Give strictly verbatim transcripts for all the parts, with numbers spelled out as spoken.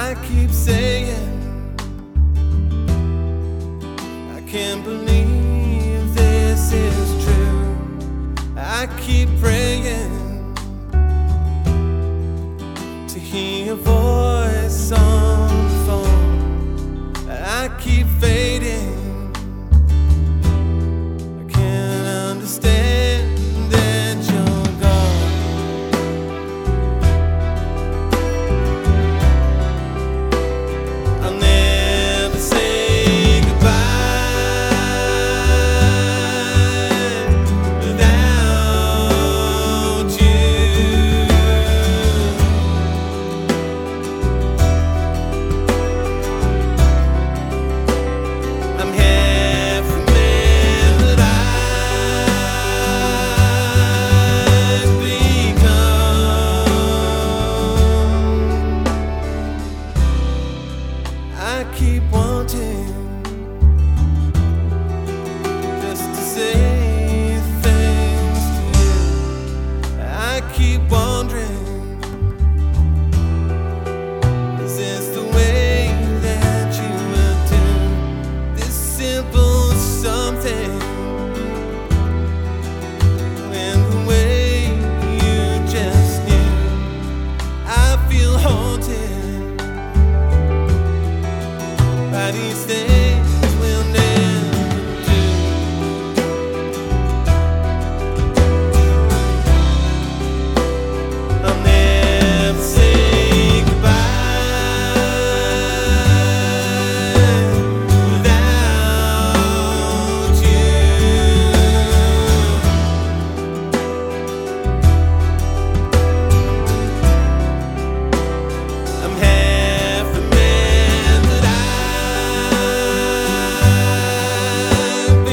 I keep saying, I can't believe this is true. I keep praying to hear your voice on the phone. I keep fading. I can't understand that you're gone. I'll never say goodbye without you. I'm half a man that I've become. I keep wanting just to say things to you. I keep wondering, is this the way that you will do this simple something? When the way you just knew, I feel haunted by these things we'll never do. I'll never say goodbye without you. I'm half a man that I've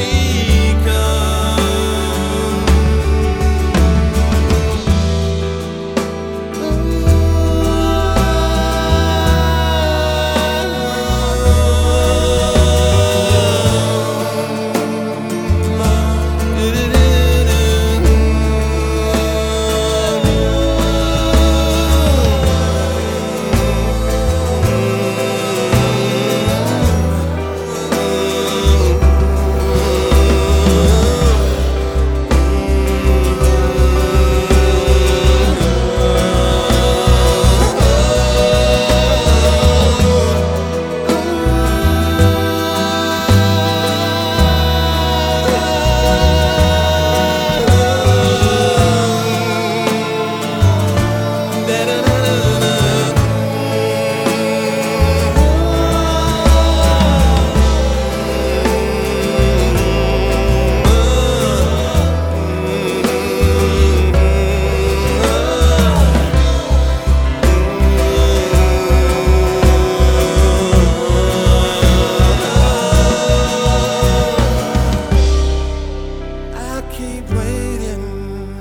keep waiting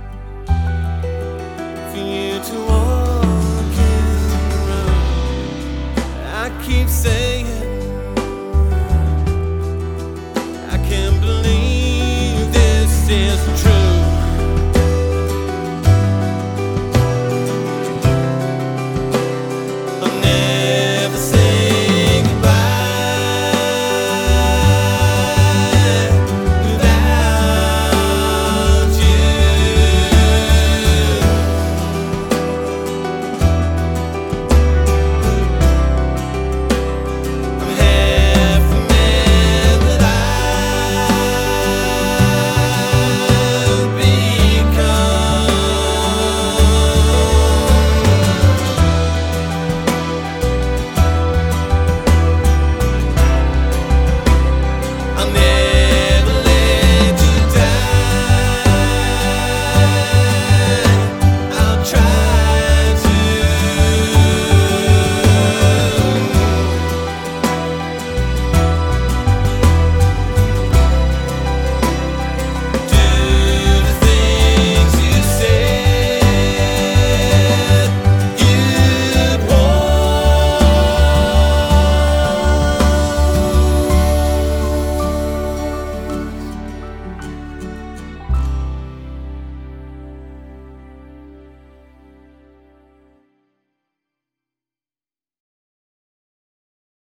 for you to walk in the room. I keep saying, I can't believe this is true.